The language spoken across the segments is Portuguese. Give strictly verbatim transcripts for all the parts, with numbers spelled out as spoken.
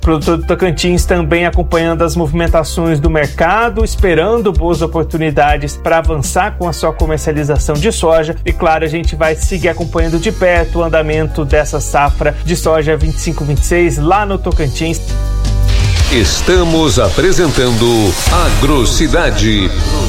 O produtor do Tocantins também acompanhando as movimentações do mercado, esperando boas oportunidades para avançar com a sua comercialização de soja. E claro, a gente vai seguir acompanhando de perto o andamento dessa safra de soja vinte e cinco vinte e seis lá no Tocantins. Estamos apresentando Agrocidade.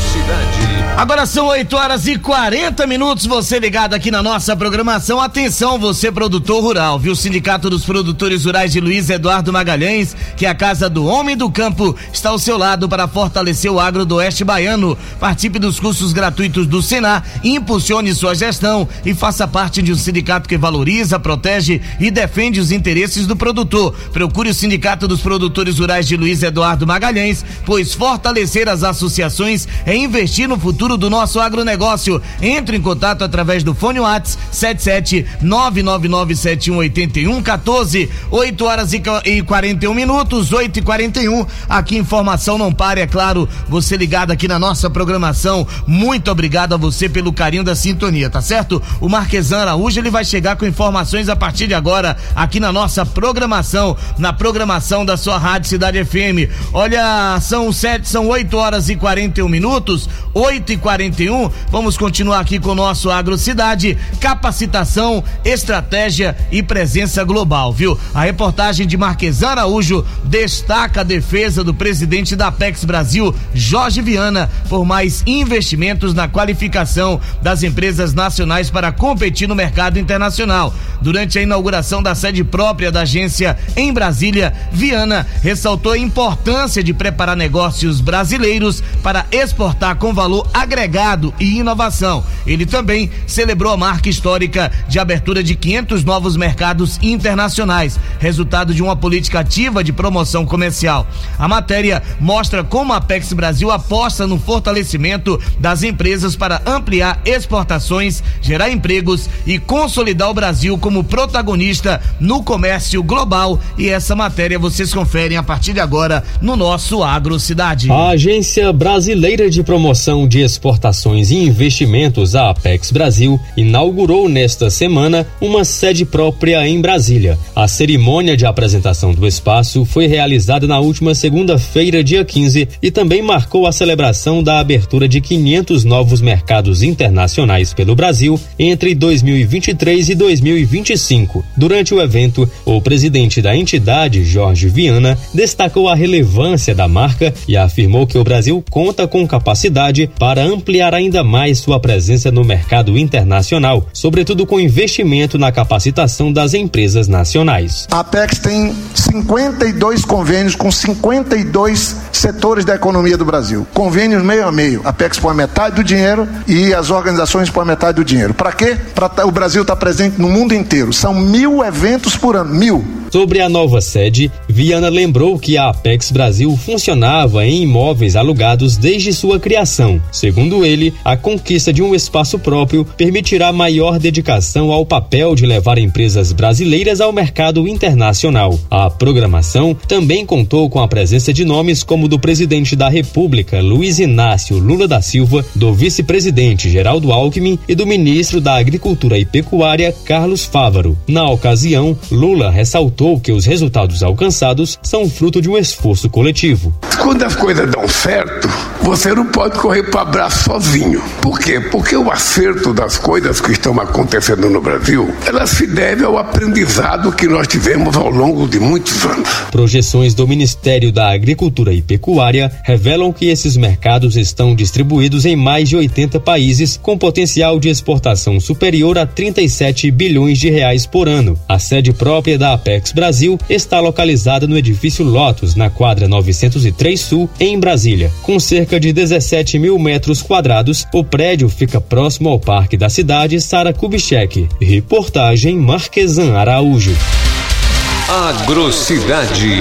Agora são oito horas e quarenta minutos, você ligado aqui na nossa programação. Atenção, você produtor rural, viu? O Sindicato dos Produtores Rurais de Luiz Eduardo Magalhães, que é a casa do homem do campo, está ao seu lado para fortalecer o agro do oeste baiano. Participe dos cursos gratuitos do Senar, impulsione sua gestão e faça parte de um sindicato que valoriza, protege e defende os interesses do produtor. Procure o Sindicato dos Produtores Rurais de Luiz Eduardo Magalhães, pois fortalecer as associações é investir no futuro do nosso agronegócio. Entre em contato através do fone WhatsApp sete sete nove nove nove sete um oito um um quatro. oito horas e quarenta e um minutos, oito e quarenta e um. Aqui informação não pare, é claro, você ligado aqui na nossa programação. Muito obrigado a você pelo carinho da sintonia, tá certo? O Marquesan Araújo, ele vai chegar com informações a partir de agora aqui na nossa programação, na programação da sua Rádio Cidade F M. Olha, são sete, são oito horas e quarenta e um minutos, oito e quarenta e um. Vamos continuar aqui com o nosso Agrocidade, capacitação, estratégia e presença global, viu? A reportagem de Marquesan Araújo destaca a defesa do presidente da Apex Brasil, Jorge Viana, por mais investimentos na qualificação das empresas nacionais para competir no mercado internacional. Durante a inauguração da sede própria da agência em Brasília, Viana ressaltou a importância de preparar negócios brasileiros para exportar com valor agregado e inovação. Ele também celebrou a marca histórica de abertura de quinhentos novos mercados internacionais, resultado de uma política ativa de promoção comercial. A matéria mostra como a Apex Brasil aposta no fortalecimento das empresas para ampliar exportações, gerar empregos e consolidar o Brasil como protagonista no comércio global. E essa matéria vocês conferem a partir de agora no nosso Agrocidade. A Agência Brasileira de Promoção de Exportações e Investimentos, a Apex Brasil, inaugurou nesta semana uma sede própria em Brasília. A cerimônia de apresentação do espaço foi realizada na última segunda-feira, dia quinze, e também marcou a celebração da abertura de quinhentos novos mercados internacionais pelo Brasil entre dois mil e vinte e três e dois mil e vinte e cinco. Durante o evento, o presidente da entidade, Jorge Viana, destacou a relevância da marca e afirmou que o Brasil conta com capacidade para ampliar ainda mais sua presença no mercado internacional, sobretudo com investimento na capacitação das empresas nacionais. A Apex tem cinquenta e dois convênios com cinquenta e dois setores da economia do Brasil. Convênios meio a meio. A Apex põe metade do dinheiro e as organizações põem metade do dinheiro. Para quê? Para o Brasil estar presente no mundo inteiro. São mil eventos por ano. Mil. Sobre a nova sede, Viana lembrou que a Apex Brasil funcionava em imóveis alugados desde sua criação. Segundo ele, a conquista de um espaço próprio permitirá maior dedicação ao papel de levar empresas brasileiras ao mercado internacional. A programação também contou com a presença de nomes como do presidente da República, Luiz Inácio Lula da Silva, do vice-presidente Geraldo Alckmin e do ministro da Agricultura e Pecuária, Carlos Fávaro. Na ocasião, Lula ressaltou que os resultados alcançados são fruto de um esforço coletivo. Quando as coisas dão certo, você não pode correr para o abraço sozinho. Por quê? Porque o acerto das coisas que estão acontecendo no Brasil, ela se deve ao aprendizado que nós tivemos ao longo de muitos anos. Projeções do Ministério da Agricultura e Pecuária revelam que esses mercados estão distribuídos em mais de oitenta países, com potencial de exportação superior a trinta e sete bilhões de reais por ano. A sede própria da Apex Brasil está localizada no edifício Lotus, na quadra novecentos e três Sul, em Brasília. Com cerca de dezessete mil metros quadrados, o prédio fica próximo ao Parque da Cidade Sara Kubitschek. Reportagem Marquesan Araújo. Agrocidade.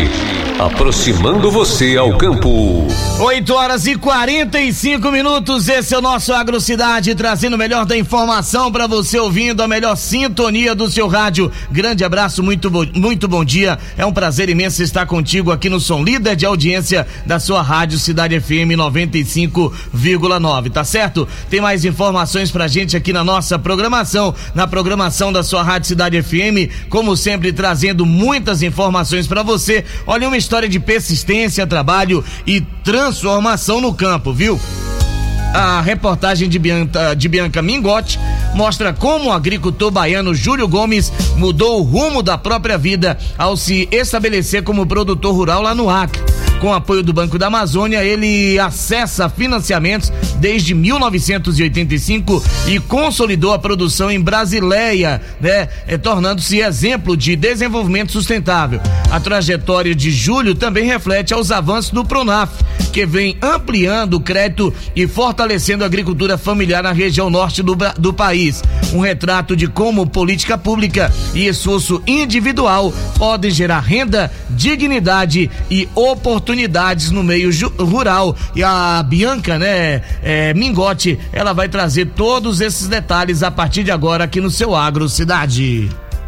aproximando você ao campo. oito horas e quarenta e cinco minutos, esse é o nosso Agrocidade, trazendo o melhor da informação para você, ouvindo a melhor sintonia do seu rádio. Grande abraço, muito, bo- muito bom dia, é um prazer imenso estar contigo aqui no Som Líder de Audiência da sua rádio Cidade F M noventa e cinco vírgula nove, tá certo? Tem mais informações pra gente aqui na nossa programação, na programação da sua rádio Cidade F M, como sempre trazendo muitas informações para você. Olha, uma história de persistência, trabalho e transformação no campo, viu? A reportagem de Bianca, de Bianca Mingotti mostra como o agricultor baiano Júlio Gomes mudou o rumo da própria vida ao se estabelecer como produtor rural lá no Acre. Com o apoio do Banco da Amazônia, ele acessa financiamentos desde mil novecentos e oitenta e cinco e consolidou a produção em Brasileia, né? É, tornando-se exemplo de desenvolvimento sustentável. A trajetória de Júlio também reflete aos avanços do Pronaf, que vem ampliando o crédito e fortalecendo a agricultura familiar na região norte do, do país. Um retrato de como política pública e esforço individual podem gerar renda, dignidade e oportunidades no meio rural. E a Bianca, né, é, Mingotti, ela vai trazer todos esses detalhes a partir de agora aqui no seu Agro Cidade.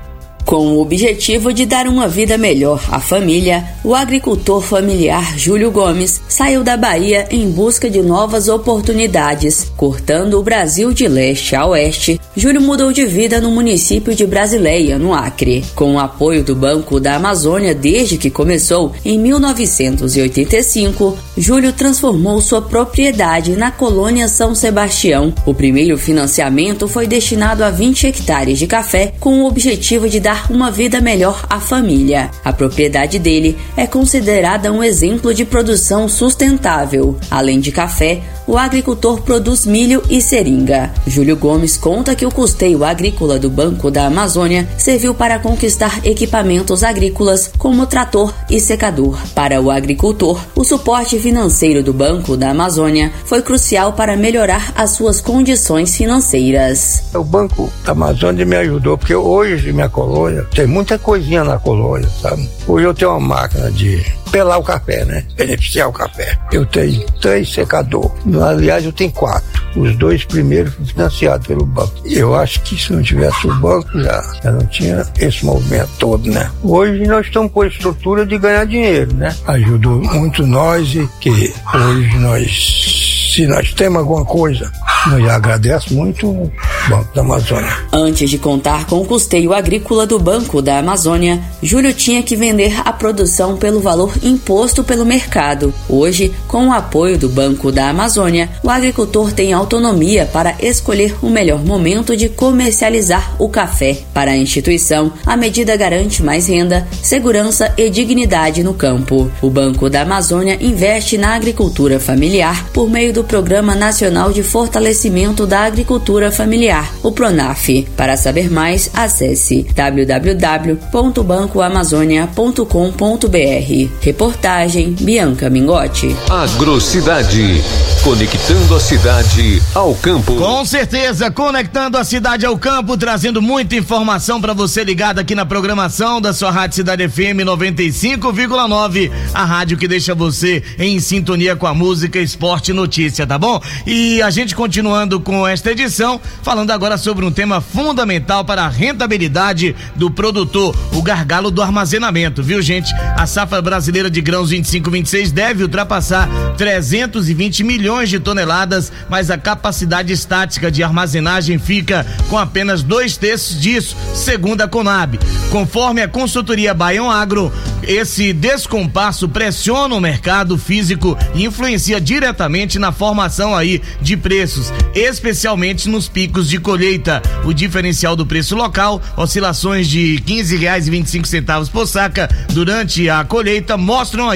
Com o objetivo de dar uma vida melhor à família, o agricultor familiar Júlio Gomes saiu da Bahia em busca de novas oportunidades. Cortando o Brasil de leste a oeste, Júlio mudou de vida no município de Brasileia, no Acre. Com o apoio do Banco da Amazônia desde que começou em mil novecentos e oitenta e cinco, Júlio transformou sua propriedade na colônia São Sebastião. O primeiro financiamento foi destinado a vinte hectares de café com o objetivo de dar uma vida melhor à família. A propriedade dele é considerada um exemplo de produção sustentável. Além de café, o agricultor produz milho e seringa. Júlio Gomes conta que o custeio agrícola do Banco da Amazônia serviu para conquistar equipamentos agrícolas como trator e secador. Para o agricultor, o suporte financeiro do Banco da Amazônia foi crucial para melhorar as suas condições financeiras. O Banco da Amazônia me ajudou, porque hoje minha colônia tem muita coisinha na colônia, sabe? Hoje eu tenho uma máquina de pelar o café, né? Beneficiar o café. Eu tenho três secadores. Aliás, eu tenho quatro. Os dois primeiros financiados pelo banco. Eu acho que se não tivesse o banco, já, já não tinha esse movimento todo, né? Hoje nós estamos com a estrutura de ganhar dinheiro, né? Ajudou muito nós e que hoje nós, se nós temos alguma coisa, eu agradeço muito o Banco da Amazônia. Antes de contar com o custeio agrícola do Banco da Amazônia, Júlio tinha que vender a produção pelo valor imposto pelo mercado. Hoje, com o apoio do Banco da Amazônia, o agricultor tem autonomia para escolher o melhor momento de comercializar o café. Para a instituição, a medida garante mais renda, segurança e dignidade no campo. O Banco da Amazônia investe na agricultura familiar por meio do Programa Nacional de Fortalecimento da Agricultura Familiar, o Pronaf. Para saber mais, acesse w w w ponto banco amazônia ponto com ponto b r. Reportagem Bianca Mingotti. Agrocidade, conectando a cidade ao campo. Com certeza, conectando a cidade ao campo, trazendo muita informação para você ligado aqui na programação da sua rádio Cidade F M noventa e cinco vírgula nove, a rádio que deixa você em sintonia com a música, esporte e notícia, tá bom? E a gente continuando com esta edição, falando agora sobre um tema fundamental para a rentabilidade do produtor, o gargalo do armazenamento, viu, gente? A safra brasileira de grãos vinte e cinco vinte e seis deve ultrapassar trezentos e vinte milhões de toneladas, mas a capacidade estática de armazenagem fica com apenas dois terços disso, segundo a Conab. Conforme a consultoria Baião Agro, esse descompasso pressiona o mercado físico e influencia diretamente na formação aí de preços, especialmente nos picos de colheita. O diferencial do preço local, oscilações de quinze reais e vinte e cinco centavos por saca durante a colheita, mostram aí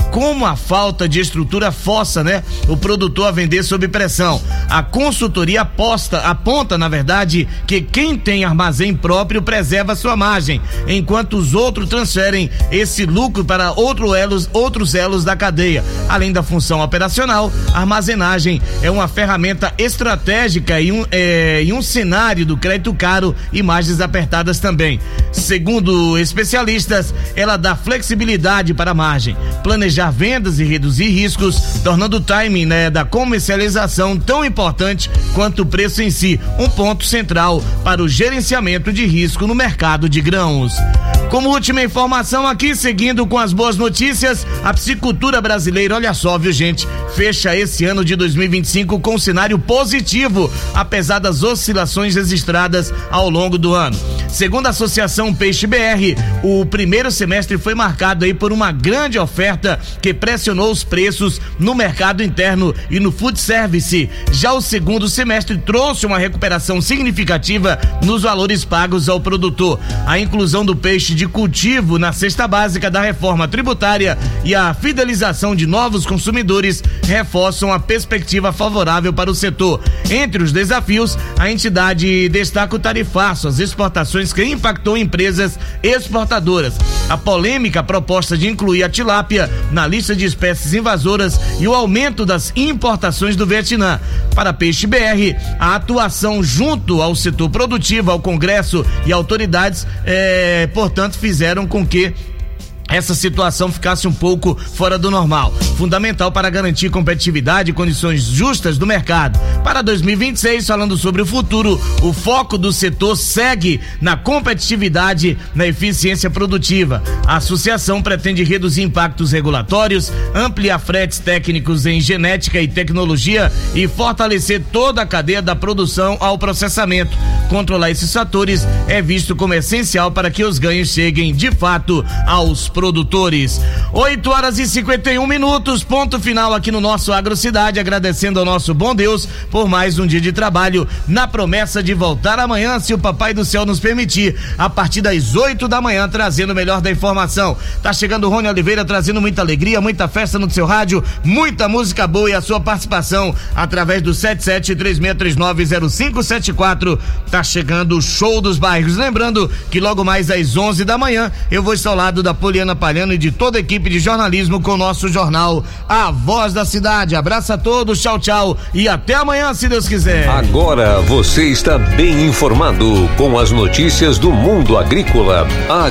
como a falta de estrutura força, né, o produtor a vender sob pressão. A consultoria aposta, aponta, na verdade, que quem tem armazém próprio preserva sua margem, enquanto os outros transferem esse lucro para outro elos, outros elos da cadeia. Além da função operacional, a armazenagem é uma ferramenta estratégica em um, é, em um cenário do crédito caro e margens apertadas também. Segundo especialistas, ela dá flexibilidade para a margem, planejar vendas e reduzir riscos, tornando o timing, né, da comercialização tão importante quanto o preço em si, um ponto central para o gerenciamento de risco no mercado de grãos. Como última informação aqui, seguindo com as boas notícias, a piscicultura brasileira, olha só, viu, gente, fecha esse ano de dois mil e vinte e cinco com um cenário positivo, apesar das oscilações registradas ao longo do ano. Segundo a Associação Peixe B R, o primeiro semestre foi marcado aí por uma grande oferta que pressionou os preços no mercado interno e no food service. Já o segundo semestre trouxe uma recuperação significativa nos valores pagos ao produtor. A inclusão do peixe de cultivo na cesta básica da reforma tributária e a fidelização de novos consumidores reforçam a perspectiva favorável para o setor. Entre os desafios, a entidade destaca o tarifaço, as exportações que impactou empresas exportadoras, a polêmica proposta de incluir a tilápia na lista de espécies invasoras e o aumento das importações do Vietnã. Para Peixe B R, a atuação junto ao setor produtivo, ao Congresso e autoridades, é, portanto, fizeram com que essa situação ficasse um pouco fora do normal, fundamental para garantir competitividade e condições justas do mercado. Para dois mil e vinte e seis, falando sobre o futuro, o foco do setor segue na competitividade, na eficiência produtiva. A associação pretende reduzir impactos regulatórios, ampliar fretes técnicos em genética e tecnologia e fortalecer toda a cadeia da produção ao processamento. Controlar esses fatores é visto como essencial para que os ganhos cheguem de fato aos produtores. oito horas e cinquenta e um minutos, ponto final aqui no nosso Agrocidade, agradecendo ao nosso bom Deus por mais um dia de trabalho, na promessa de voltar amanhã, se o Papai do Céu nos permitir, a partir das oito da manhã, trazendo o melhor da informação. Tá chegando o Rony Oliveira, trazendo muita alegria, muita festa no seu rádio, muita música boa e a sua participação através do sete sete três seis três nove zero cinco sete quatro. Tá chegando o Show dos Bairros. Lembrando que logo mais às onze da manhã eu vou estar ao lado da Poliana Palhano e de toda a equipe de jornalismo com o nosso jornal A Voz da Cidade. Abraço a todos, tchau, tchau e até amanhã, se Deus quiser. Agora você está bem informado com as notícias do mundo agrícola.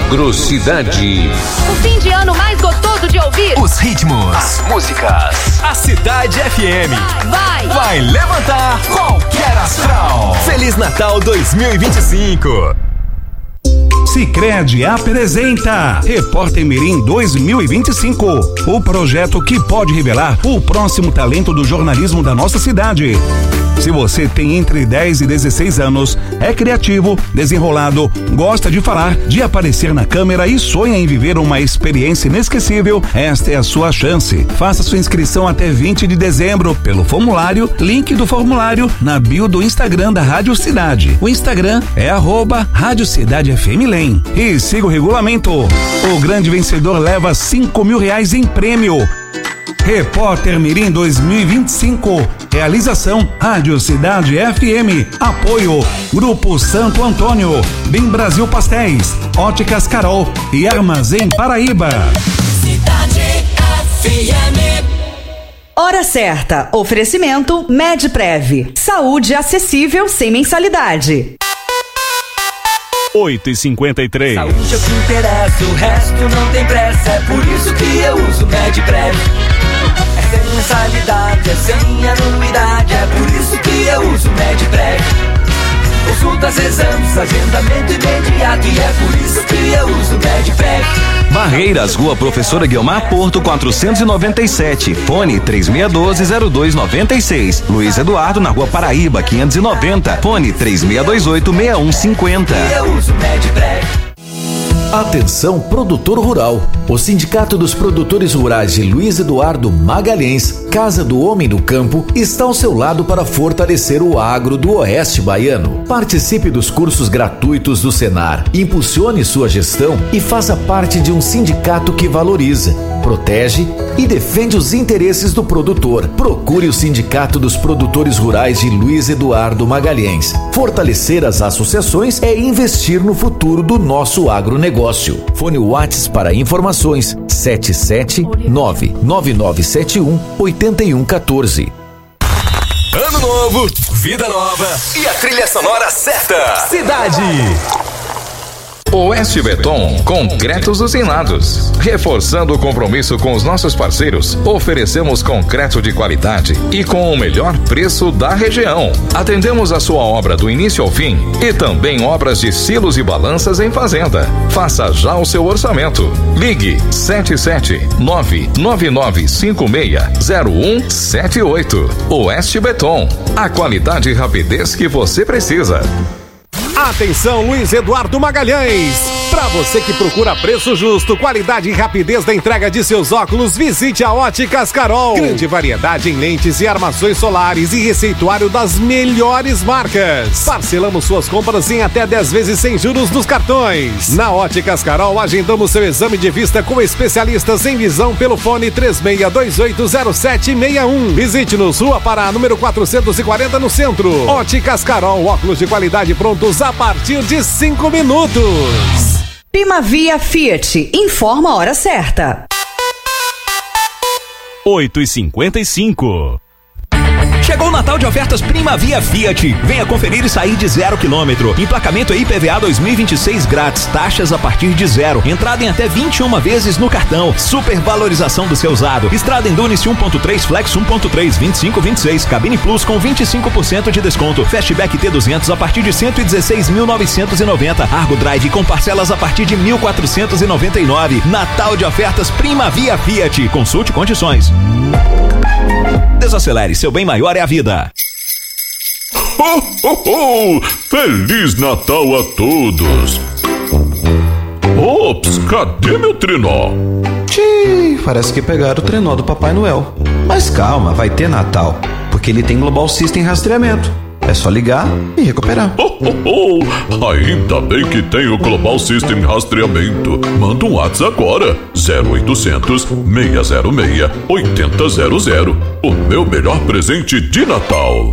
Agrocidade. O fim de ano mais gostoso de ouvir. Os ritmos, as músicas. A Cidade F M vai, vai, vai levantar qualquer astral. Feliz Natal dois mil e vinte e cinco. Sicredi apresenta Repórter Mirim dois mil e vinte e cinco, o projeto que pode revelar o próximo talento do jornalismo da nossa cidade. Se você tem entre dez e dezesseis anos, é criativo, desenrolado, gosta de falar, de aparecer na câmera e sonha em viver uma experiência inesquecível, esta é a sua chance. Faça sua inscrição até vinte de dezembro pelo formulário, link do formulário na bio do Instagram da Rádio Cidade. O Instagram é arroba Rádio Cidade F M Lem. E siga o regulamento. O grande vencedor leva cinco mil reais em prêmio. Repórter Mirim dois mil e vinte e cinco. Realização Rádio Cidade F M. Apoio Grupo Santo Antônio, Bem Brasil Pastéis, Óticas Carol e Armazém Paraíba. Cidade F M. Hora certa. Oferecimento Medprev. Saúde acessível sem mensalidade. oito e cinquenta e três. Saúde é o que interessa, o resto não tem pressa. É por isso que eu uso Medprev. É sem mensalidade, é sem anuidade. É por isso que eu uso Medprev. Consultas, exames, agendamento imediato. E é por isso que eu uso Medprev. Barreiras, Rua Professora Guiomar Porto, quatrocentos e noventa e sete. Fone três seis um dois zero dois nove seis. Luiz Eduardo, na Rua Paraíba, quinhentos e noventa. Fone três seis dois oito seis um cinco zero. Eu uso Medprev. Atenção, produtor rural. O Sindicato dos Produtores Rurais de Luiz Eduardo Magalhães, Casa do Homem do Campo, está ao seu lado para fortalecer o agro do Oeste Baiano. Participe dos cursos gratuitos do Senar, impulsione sua gestão e faça parte de um sindicato que valoriza, protege e defende os interesses do produtor. Procure o Sindicato dos Produtores Rurais de Luiz Eduardo Magalhães. Fortalecer as associações é investir no futuro do nosso agronegócio. Fone WhatsApp para informações sete sete nove nove nove sete um oito um um quatro. Ano novo, vida nova e a trilha sonora certa. Cidade. Oeste Beton, concretos usinados. Reforçando o compromisso com os nossos parceiros, oferecemos concreto de qualidade e com o melhor preço da região. Atendemos a sua obra do início ao fim e também obras de silos e balanças em fazenda. Faça já o seu orçamento. Ligue sete sete nove nove nove cinco seis zero um sete oito. Oeste Beton, a qualidade e rapidez que você precisa. Atenção, Luiz Eduardo Magalhães! Para você que procura preço justo, qualidade e rapidez da entrega de seus óculos, visite a Óticas Carol. Grande variedade em lentes e armações solares e receituário das melhores marcas. Parcelamos suas compras em até dez vezes sem juros nos cartões. Na Óticas Carol, agendamos seu exame de vista com especialistas em visão pelo fone três seis dois oito zero sete seis um. Visite-nos, Rua Pará, número quatrocentos e quarenta, no centro. Óticas Carol, óculos de qualidade prontos a partir de cinco minutos. Primavia Fiat, informa a hora certa. oito e cinquenta e cinco. Chegou o Natal de ofertas Primavia Fiat. Venha conferir e sair de zero quilômetro. Emplacamento I P V A dois mil e vinte e seis grátis. Taxas a partir de zero. Entrada em até vinte e uma vezes no cartão. Supervalorização do seu usado. Estrada Endurance um ponto três Flex um ponto três vinte e cinco vinte e seis. Cabine Plus com vinte e cinco por cento de desconto. Fastback T duzentos a partir de cento e dezesseis mil novecentos e noventa. Argo Drive com parcelas a partir de mil quatrocentos e noventa e nove. Natal de ofertas Primavia Fiat. Consulte condições. Desacelere, seu bem maior é a vida. Ho, ho, ho! Feliz Natal a todos! Ops, cadê meu trenó? Tchii, parece que pegaram o trenó do Papai Noel. Mas calma, vai ter Natal, porque ele tem Global System rastreamento. É só ligar e recuperar. Oh, oh, oh. Ainda bem que tem o Global System Rastreamento. Manda um WhatsApp agora. zero oitocentos, seis zero seis, oito zero zero. O meu melhor presente de Natal.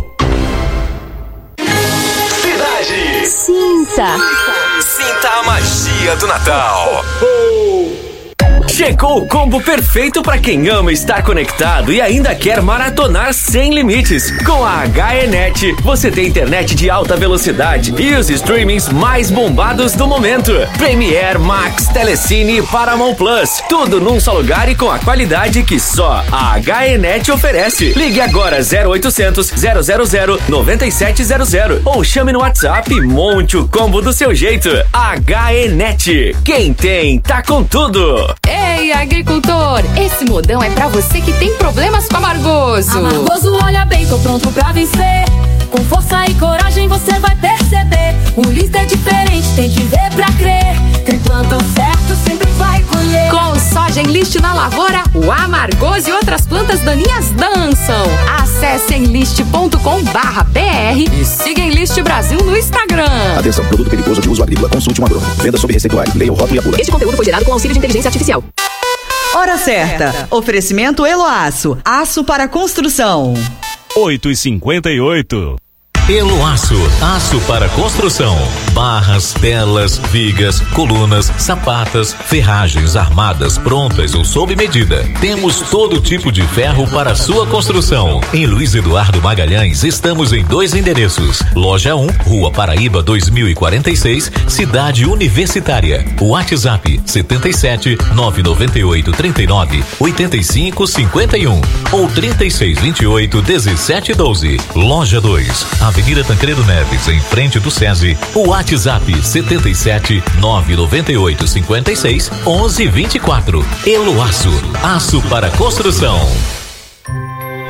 Cidade. Sinta. Sinta a magia do Natal. Chegou o combo perfeito para quem ama estar conectado e ainda quer maratonar sem limites. Com a H E Net, você tem internet de alta velocidade e os streamings mais bombados do momento. Premiere, Max, Telecine e Paramount Plus. Tudo num só lugar e com a qualidade que só a H E Net oferece. Ligue agora zero oitocentos, zero zero zero, nove sete zero zero ou chame no WhatsApp e monte o combo do seu jeito. H E Net. Quem tem, tá com tudo. Ei, agricultor, esse modão é pra você que tem problemas com amargoso. Amargoso, olha bem, tô pronto pra vencer. Com força e coragem você vai perceber. O Lista é diferente, tem de ver pra crer. Quem planta o certo sempre vai colher. Com soja Enlist na lavoura, o amargoso e outras plantas daninhas dançam. Acesse enlist ponto com barra B R e siga Enlist Brasil no Instagram. Atenção, produto perigoso de uso agrícola. Consulte um agrônomo. Venda sob receituário. Leia o rótulo e a bula. Este conteúdo foi gerado com auxílio de inteligência artificial. Hora certa. Oferecimento Eloaço. Aço para construção. oito e cinquenta e oito. Eloaço, aço para construção, barras, telas, vigas, colunas, sapatas, ferragens armadas prontas ou sob medida. Temos todo tipo de ferro para sua construção. Em Luiz Eduardo Magalhães estamos em dois endereços. Loja um, Rua Paraíba dois mil e quarenta e seis, Cidade Universitária. WhatsApp setenta e sete, nove nove oito, trinta e nove, oitenta e cinco, cinquenta e um ou trinta e seis, vinte e oito, dezessete, doze. Loja dois, Avenida Tancredo Neves, em frente do SESI. O WhatsApp setenta e sete, nove nove oito, cinquenta e seis, onze, vinte e quatro. Eloaço, aço para construção.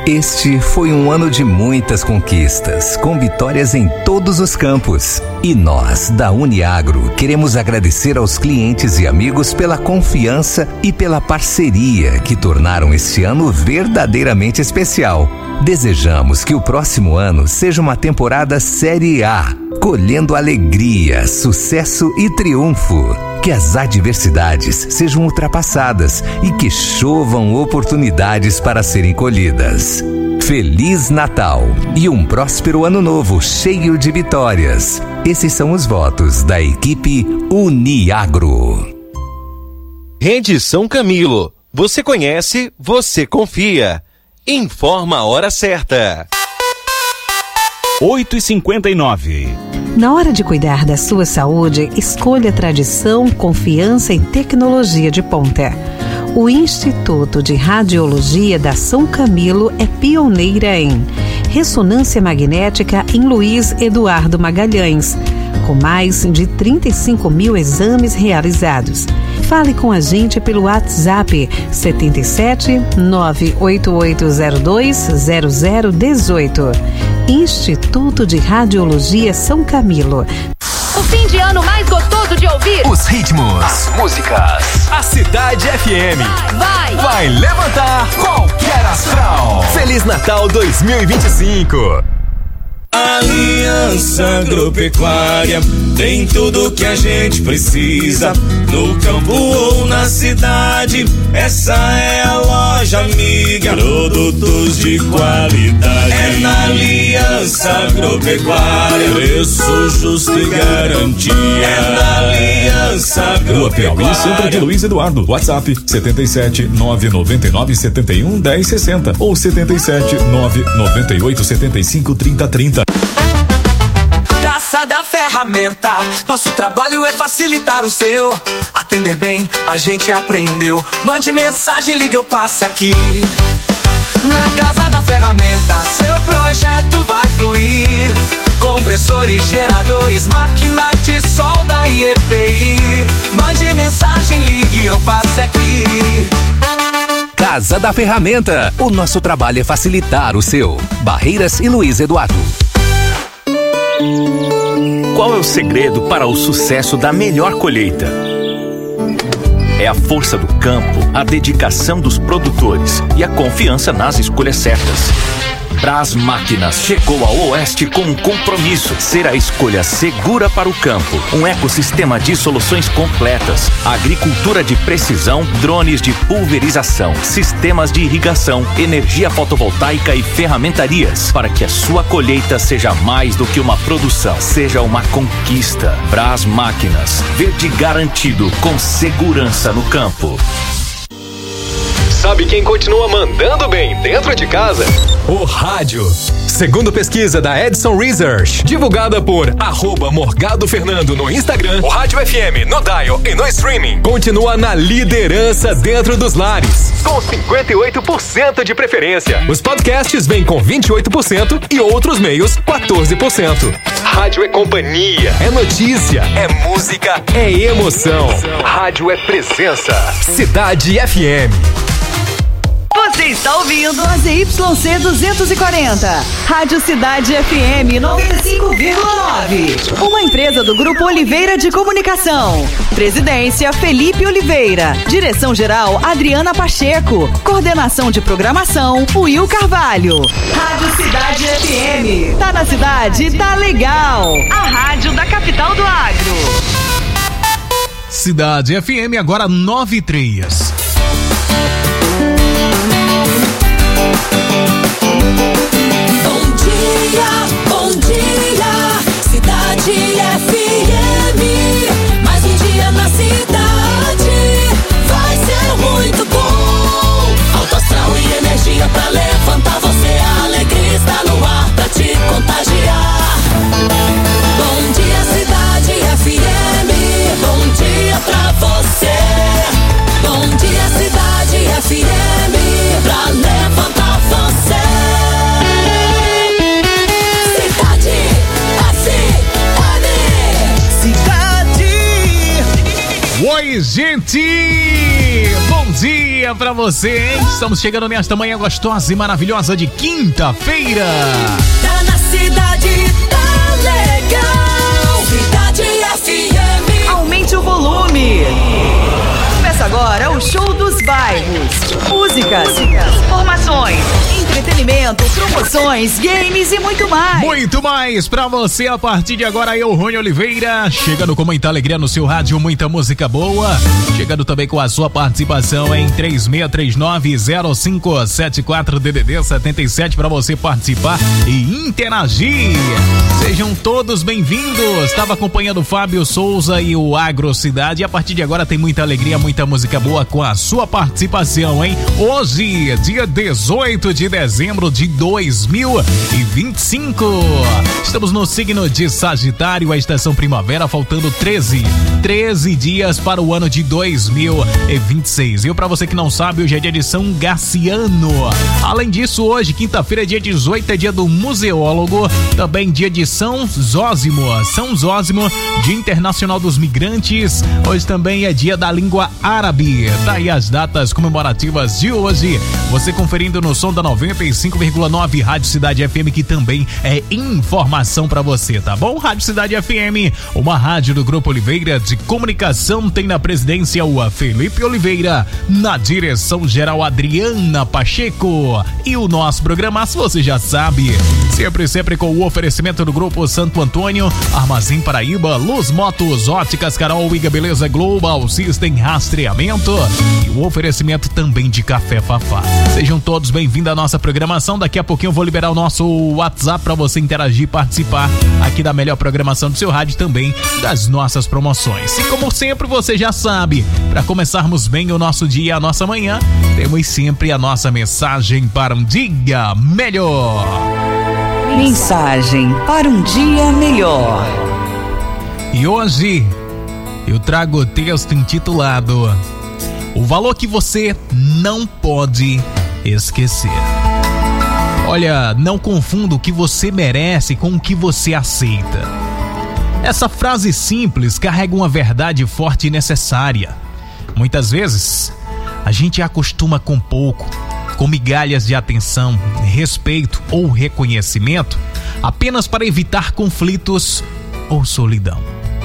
Este foi um ano de muitas conquistas, com vitórias em todos os campos. E nós, da Uniagro, queremos agradecer aos clientes e amigos pela confiança e pela parceria que tornaram este ano verdadeiramente especial. Desejamos que o próximo ano seja uma temporada Série A, colhendo alegria, sucesso e triunfo. Que as adversidades sejam ultrapassadas e que chovam oportunidades para serem colhidas. Feliz Natal e um próspero ano novo cheio de vitórias. Esses são os votos da equipe Uniagro. Rede São Camilo. Você conhece, você confia. Informa a hora certa. oito e cinquenta e nove. Na hora de cuidar da sua saúde, escolha tradição, confiança e tecnologia de ponta. O Instituto de Radiologia da São Camilo é pioneira em ressonância magnética em Luiz Eduardo Magalhães, com mais de trinta e cinco mil exames realizados. Fale com a gente pelo WhatsApp sete sete nove oito oito zero dois zero zero um oito. Instituto de Radiologia São Camilo. O fim de ano mais gostoso de ouvir. Os ritmos, as músicas. A Cidade F M vai, vai levantar qualquer astral. Feliz Natal dois mil e vinte e cinco. Aliança Agropecuária tem tudo que a gente precisa, no campo ou na cidade. Essa é a loja amiga, produtos de qualidade. É na Aliança Agropecuária, preço justo e garantia. É na Aliança Agropecuária. Rua Piauí, centro de Luiz Eduardo. WhatsApp setenta e sete nove nove nove sete um dez sessenta ou setenta e sete nove nove oito setenta e cinco trinta trinta. Praça da Ferramenta, nosso trabalho é facilitar o seu. Atender bem, a gente aprendeu. Mande mensagem, liga, eu passo aqui. Na Casa da Ferramenta, seu projeto vai fluir. Compressores, geradores, máquina de solda e E P I. Mande mensagem, ligue, eu passo aqui. Casa da Ferramenta, o nosso trabalho é facilitar o seu. Barreiras e Luiz Eduardo. Qual é o segredo para o sucesso da melhor colheita? É a força do campo, a dedicação dos produtores e a confiança nas escolhas certas. Brás Máquinas chegou ao Oeste com um compromisso: ser a escolha segura para o campo. Um ecossistema de soluções completas: agricultura de precisão, drones de pulverização, sistemas de irrigação, energia fotovoltaica e ferramentarias, para que a sua colheita seja mais do que uma produção, seja uma conquista. Brás Máquinas, verde garantido com segurança no campo. Sabe quem continua mandando bem dentro de casa? O rádio. Segundo pesquisa da Edson Research, divulgada por arroba Morgado Fernando no Instagram, o Rádio F M no dial e no streaming continua na liderança dentro dos lares, com cinquenta e oito por cento de preferência. Os podcasts vêm com vinte e oito por cento e outros meios quatorze por cento. Rádio é companhia, é notícia, é música, é emoção. Rádio é presença. Cidade F M. Você está ouvindo a Z Y C duzentos e quarenta, Rádio Cidade F M noventa e cinco vírgula nove. Uma empresa do Grupo Oliveira de Comunicação. Presidência Felipe Oliveira. Direção-geral Adriana Pacheco. Coordenação de programação Will Carvalho. Rádio Cidade F M. Tá na cidade, tá legal. A rádio da capital do agro. Cidade F M agora nove e três. Bom dia, bom dia, Cidade F M. Mais um dia na cidade, vai ser muito bom. Alto astral e energia pra levantar você. A alegria está no ar pra te contagiar. Bom dia, Cidade F M. Bom dia pra você. Bom dia, Cidade F M. Pra levantar você. Cidade F M. Cidade. Oi, gente. Bom dia. dia pra você, hein? Estamos chegando nesta manhã gostosa e maravilhosa de quinta-feira. Tá na cidade, tá legal. Cidade F M. Aumente o volume. Começa agora o Show dos Bairros. Músicas, informações, entretenimento, promoções, games e muito mais. Muito mais pra você a partir de agora. Eu, Rony Oliveira, chegando com muita alegria no seu rádio, muita música boa. Chegando também com a sua participação em três seis três nove zero cinco sete quatro D D D setenta e sete pra você participar e interagir. Sejam todos bem-vindos. Estava acompanhando o Fábio Souza e o Agrocidade. E a partir de agora tem muita alegria, muita música boa com a sua participação, hein? Hoje, dia dezoito de dezembro de dois mil e vinte e cinco. Estamos no signo de Sagitário, a estação primavera, faltando treze, treze dias para o ano de dois mil e vinte e seis. E para você que não sabe, hoje é dia de São Garciano. Além disso, hoje, quinta-feira, dia dezoito, é dia do museólogo, também dia de São Zósimo, São Zósimo, Dia Internacional dos Migrantes. Hoje também é dia da língua árabe. Tá aí as datas comemorativas de hoje. Você conferindo no som da noventa e cinco vírgula nove Rádio Cidade F M, que também é informação pra você, tá bom? Rádio Cidade F M, uma rádio do Grupo Oliveira de Comunicação, tem na presidência o Felipe Oliveira, na direção geral Adriana Pacheco. E o nosso programa, se você já sabe, sempre, sempre com o oferecimento do Grupo Santo Antônio, Armazém Paraíba, Luz Motos, Óticas Carol, Iga Beleza Global System Rastreamento e o oferecimento também de Café Fafá. Sejam todos bem-vindos à nossa programação. Daqui a pouquinho eu vou liberar o nosso WhatsApp para você interagir e participar aqui da melhor programação do seu rádio e também das nossas promoções. E como sempre você já sabe, para começarmos bem o nosso dia, a nossa manhã, temos sempre a nossa mensagem para um dia melhor. Mensagem para um dia melhor. E hoje eu trago o texto intitulado O Valor que Você Não Pode Esquecer. Olha, não confunda o que você merece com o que você aceita. Essa frase simples carrega uma verdade forte e necessária. Muitas vezes, a gente acostuma com pouco, com migalhas de atenção, respeito ou reconhecimento, apenas para evitar conflitos ou solidão.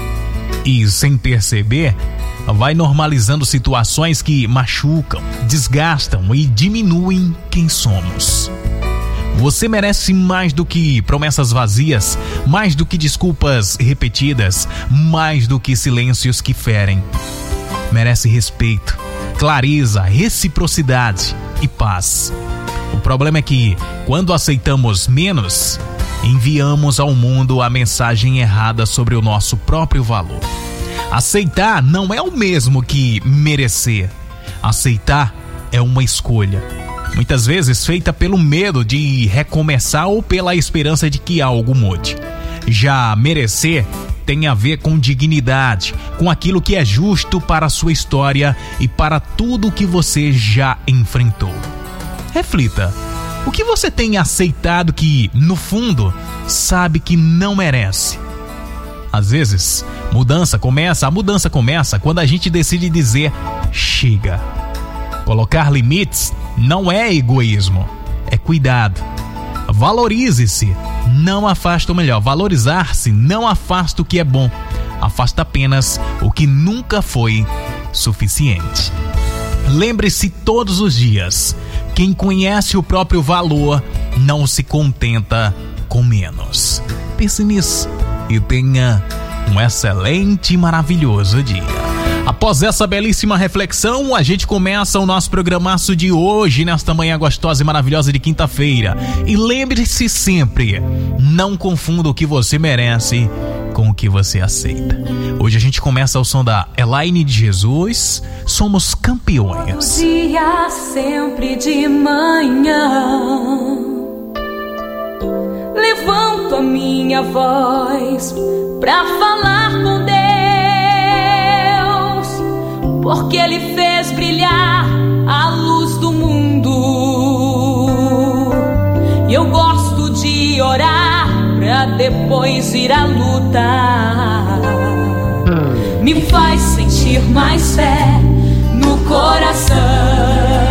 E, sem perceber, vai normalizando situações que machucam, desgastam e diminuem quem somos. Você merece mais do que promessas vazias, mais do que desculpas repetidas, mais do que silêncios que ferem. Merece respeito, clareza, reciprocidade e paz. O problema é que, quando aceitamos menos, enviamos ao mundo a mensagem errada sobre o nosso próprio valor. Aceitar não é o mesmo que merecer. Aceitar é uma escolha, muitas vezes feita pelo medo de recomeçar ou pela esperança de que algo mude. Já merecer tem a ver com dignidade, com aquilo que é justo para a sua história e para tudo que você já enfrentou. Reflita, o que você tem aceitado que, no fundo, sabe que não merece? Às vezes, mudança começa, a mudança começa quando a gente decide dizer chega. Colocar limites não é egoísmo, é cuidado. Valorize-se, não afasta o melhor. Valorizar-se não afasta o que é bom, afasta apenas o que nunca foi suficiente. Lembre-se todos os dias, quem conhece o próprio valor não se contenta com menos. Pense nisso e tenha um excelente e maravilhoso dia. Após essa belíssima reflexão, a gente começa o nosso programaço de hoje, nesta manhã gostosa e maravilhosa de quinta-feira. E lembre-se sempre, não confunda o que você merece com o que você aceita. Hoje a gente começa ao som da Elaine de Jesus, Somos Campeões. Dia sempre de manhã levanto a minha voz pra falar com Deus, porque Ele fez brilhar a luz do mundo. E eu gosto de orar pra depois ir à luta. Me faz sentir mais fé no coração.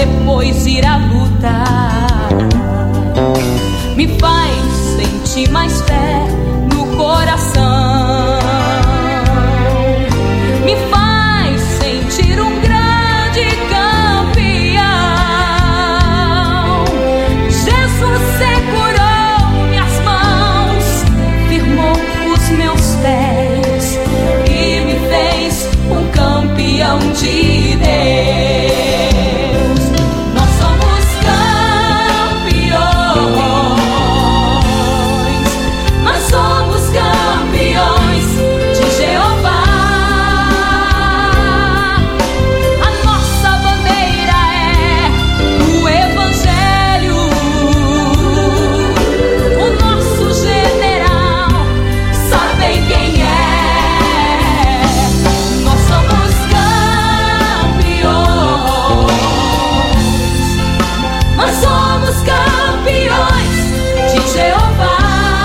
depois ir à luta. Me faz sentir mais fé no coração. Me faz sentir um grande campeão. Jesus segurou minhas mãos, firmou os meus pés e me fez um campeão de Deus. Nós somos campeões. Nós somos campeões de Jeová. A nossa bandeira é o Evangelho. O nosso general, sabem quem é? Nós somos campeões. Nós somos campeões de Jeová.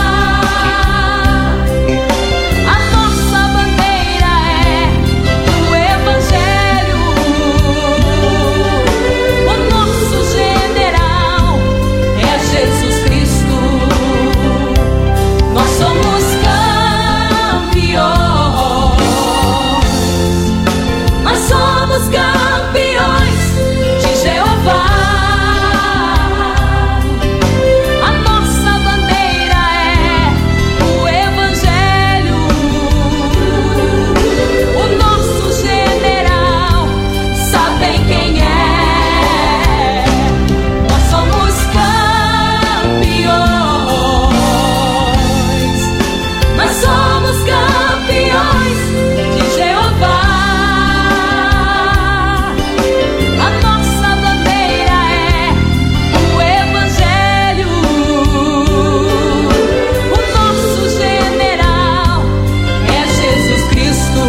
A nossa bandeira é o Evangelho. O nosso general é Jesus Cristo. Nós somos campeões. Nós somos campeões de Jeová. A nossa bandeira é o Evangelho. O nosso general, sabem quem é? Nós somos campeões. Nós somos campeões de Jeová. A nossa bandeira é o Evangelho. O nosso general é Jesus Cristo.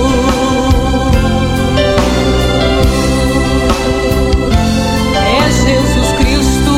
É Jesus Cristo.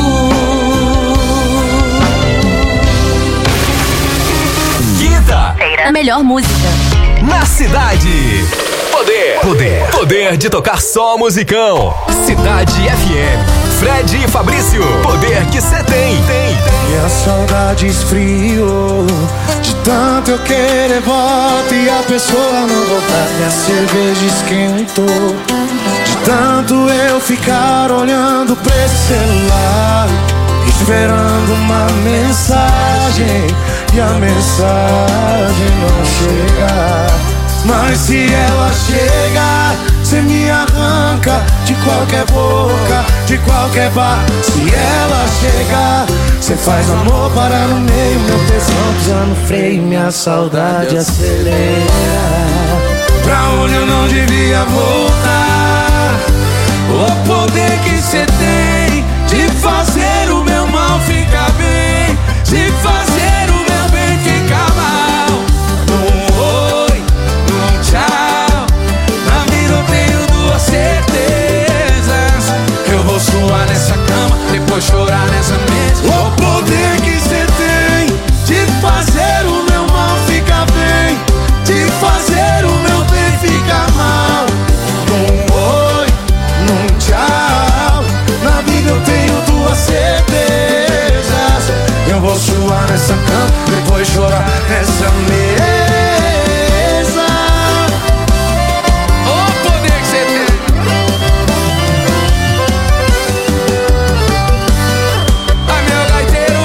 Quinta, A melhor música. na cidade. Poder. Poder. Poder de tocar só musicão. Cidade F M. Fred e Fabrício. Poder que cê tem. Tem. E a saudade esfriou, de tanto eu querer volta e a pessoa não voltar. E a cerveja esquentou, de tanto eu ficar olhando pra esse celular, esperando uma mensagem e a mensagem não chega. Mas se ela chegar, cê me arranca de qualquer boca, de qualquer bar. Se ela chegar, cê faz amor parar no meio, meu tesão pisa no freio, minha saudade acelera. Pra onde eu não devia voltar, o poder que cê tem de fazer o meu mal ficar bem, de fazer o meu bem ficar mal. Um oi, um tchau, na vida eu tenho duas certezas: eu vou suar nessa cama, depois chorar nessa mesa. O poder que cê tem de fazer o meu mal ficar bem, de fazer o meu bem ficar mal. Um oi, um tchau, na vida eu tenho duas certezas: eu vou suar nessa cama, depois chorar nessa mesa. O poder que cê tem. Ai, meu gaiteiro.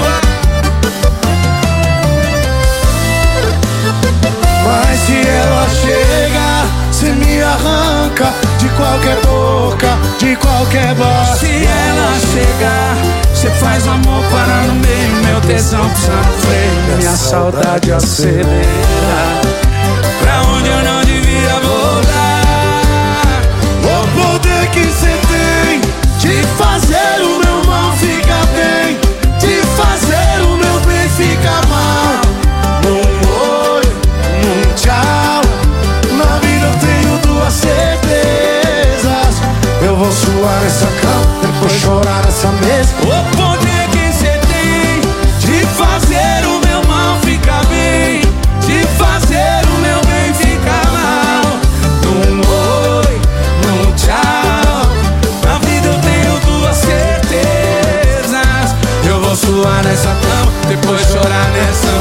Mas se ela chega, cê me arranca de qualquer boca, de qualquer bar. Se ela chegar, cê faz o amor parar no meio, meu tesão pisa no freio, minha saudade acelera. Pra onde eu não devia voltar, o poder que cê tem de fazer o meu mal ficar bem, de fazer o meu bem ficar mal. Um oi, um tchau, na vida eu tenho duas certezas: eu vou suar nessa cama, depois chorar nessa mesa. O poder que cê tem de fazer o meu mal ficar bem, de fazer o meu bem ficar mal. suar nessa cama, depois chorar nessa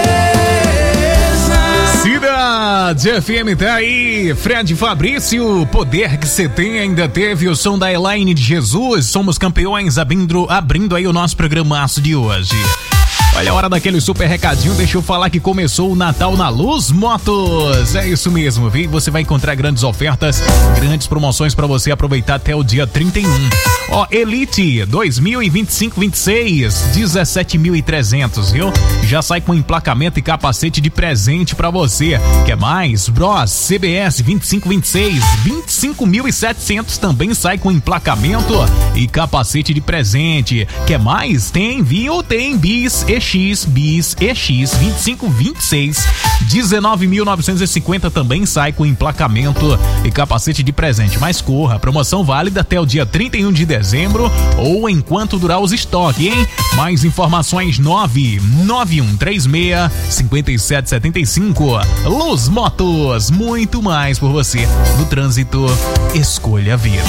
mesa. Cidade F M tá aí, Fred Fabrício, poder que você tem, ainda teve o som da Elaine de Jesus, somos campeões, abrindo, abrindo aí o nosso programaço de hoje. Olha a hora daquele super recadinho, deixa eu falar que começou o Natal na Luz Motos. É isso mesmo, viu? Você vai encontrar grandes ofertas, grandes promoções para você aproveitar até o dia trinta e um. Ó, Elite dois mil e vinte e cinco vinte e seis, dezessete mil e trezentos, viu? Já sai com emplacamento e capacete de presente para você. Quer mais? Bros C B S vinte e cinco vinte e seis, vinte e cinco mil e setecentos também sai com emplacamento e capacete de presente. Quer mais? Tem Viu? Tem Bis E X, Bis E X vinte e cinco vinte e seis, dezenove mil novecentos e cinquenta também sai com emplacamento e capacete de presente. Mas corra, promoção válida até o dia trinta e um de dezembro ou enquanto durar os estoques, hein? Mais informações nove nove um três seis, cinco sete sete cinco. Luz Motos, muito mais por você. No trânsito, escolha a vida.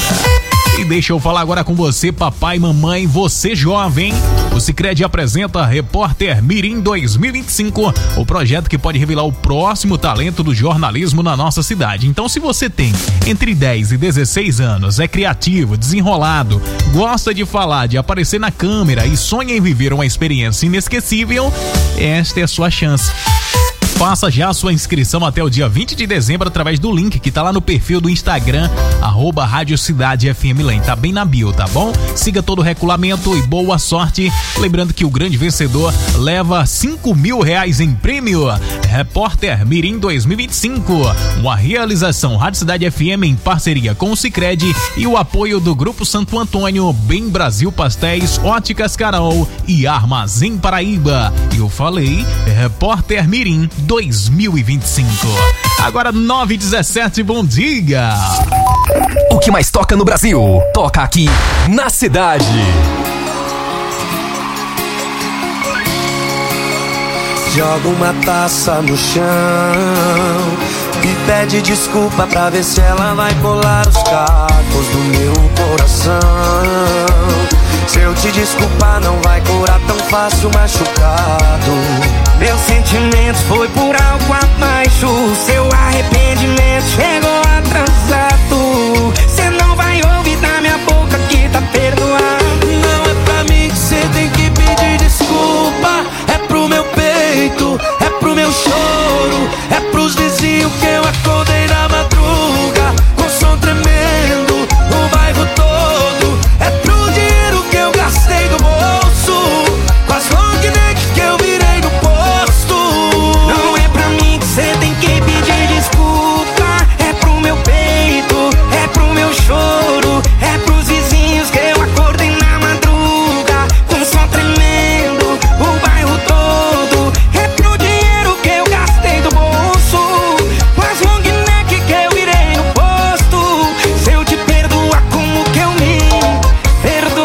E deixa eu falar agora com você, papai e mamãe, você jovem. O Sicredi apresenta Repórter Mirim dois mil e vinte e cinco, o projeto que pode revelar o próximo talento do jornalismo na nossa cidade. Então, se você tem entre dez e dezesseis anos, é criativo, desenrolado, gosta de falar, de aparecer na câmera e sonha em viver uma experiência inesquecível, esta é a sua chance. Faça já a sua inscrição até o dia vinte de dezembro através do link que tá lá no perfil do Instagram, arroba Rádio Cidade F M Lem. Tá bem na bio, tá bom? Siga todo o regulamento e boa sorte. Lembrando que o grande vencedor leva cinco mil reais em prêmio. Repórter Mirim dois mil e vinte e cinco, uma realização Rádio Cidade F M em parceria com o Sicredi e o apoio do Grupo Santo Antônio, Bem Brasil Pastéis, Óticas Carol e Armazém Paraíba. Eu falei, Repórter Mirim dois mil e vinte e cinco. Agora nove e dezessete, bom dia. O que mais toca no Brasil, toca aqui na cidade. Joga uma taça no chão e pede desculpa pra ver se ela vai colar os cacos do meu coração. Se eu te desculpar não vai curar tão fácil machucado. Meu sentimento foi por algo abaixo, seu arrependimento chegou atrasado. Cê não vai ouvir da minha boca que tá perdoado. Não é pra mim que cê tem que pedir desculpa, é pro meu peito, é pro meu choro, é pros vizinhos que eu acordei na madruga com som tremendo, o bairro todo, é pro dinheiro que eu gastei do bolso, com as long neck que eu virei no posto. Não é pra mim que cê tem que pedir desculpa, é pro meu peito, é pro meu choro, é pros vizinhos que eu acordei na madruga com som tremendo, o bairro todo, é pro dinheiro que eu gastei do bolso, com as long neck que eu virei no posto. Se eu te perdoar, como que eu me perdoo?